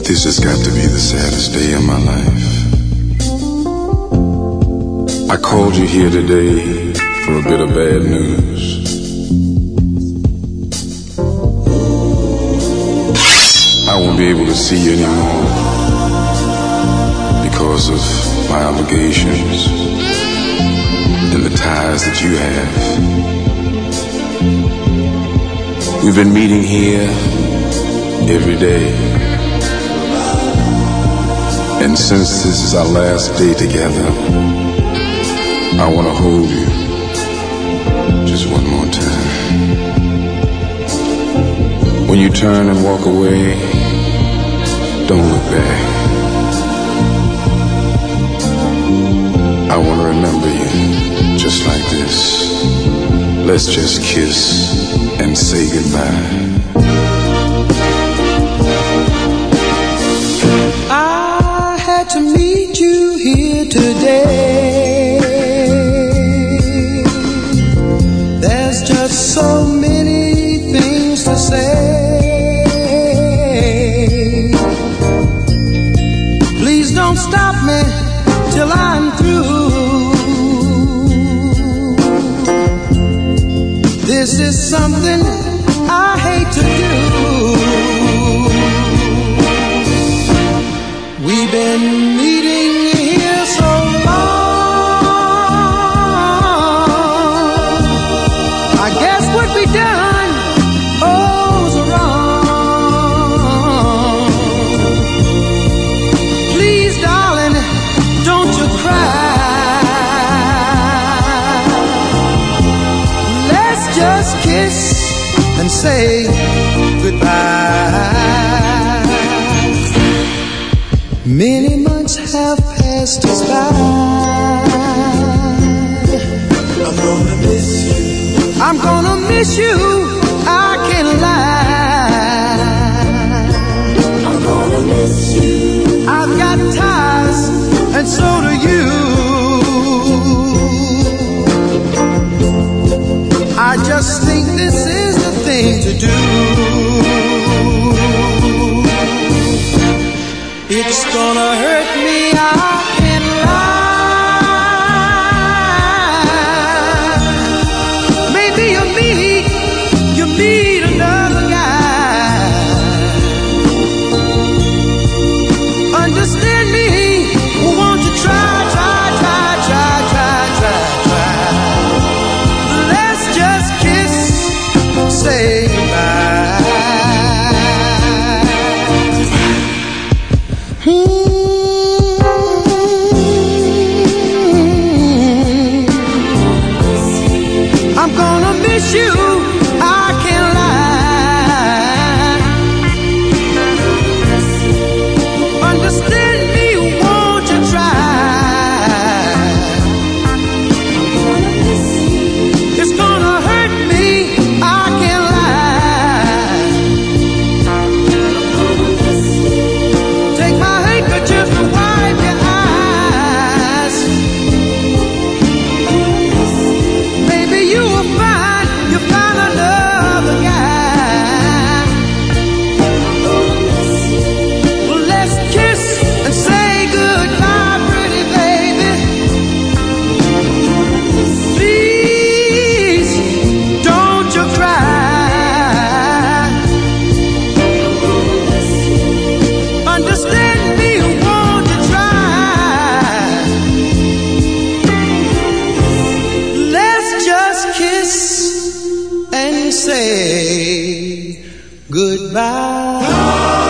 This has got to be the saddest day of my life. I called you here today for a bit of bad news. I won't be able to see you anymore because of my obligations and the ties that you have. We've been meeting here every day, and since this is our last day together, I want to hold you just one more time. When you turn and walk away, don't look back. I want to remember you just like this. Let's just kiss and say goodbye. I had to meet you here today. There's just so many things to say. Please don't stop me till I'm through. This is something I hate to do. We've been meeting here so long. I guess what we done, was wrong. Please, darling, don't you cry. Let's just kiss and say goodbye. Many months have passed us by. I'm gonna miss you. I'm gonna miss you. I can't lie. I'm gonna miss you. I've got ties, and so do you. I just think this is the thing to do. It's gonna hurt me, I can't lie. Maybe you meet another guy. Understand me, won't you try. Let's just kiss, say goodbye. I'm gonna miss you, I can't lie. Understand me, won't you try? It's gonna hurt me, I can't lie. Take my handkerchief and wipe your eyes. Maybe you will find another guy. Well, let's kiss and say goodbye, pretty baby. Please, don't you cry. Understand me, won't you try? Let's just kiss and say goodbye.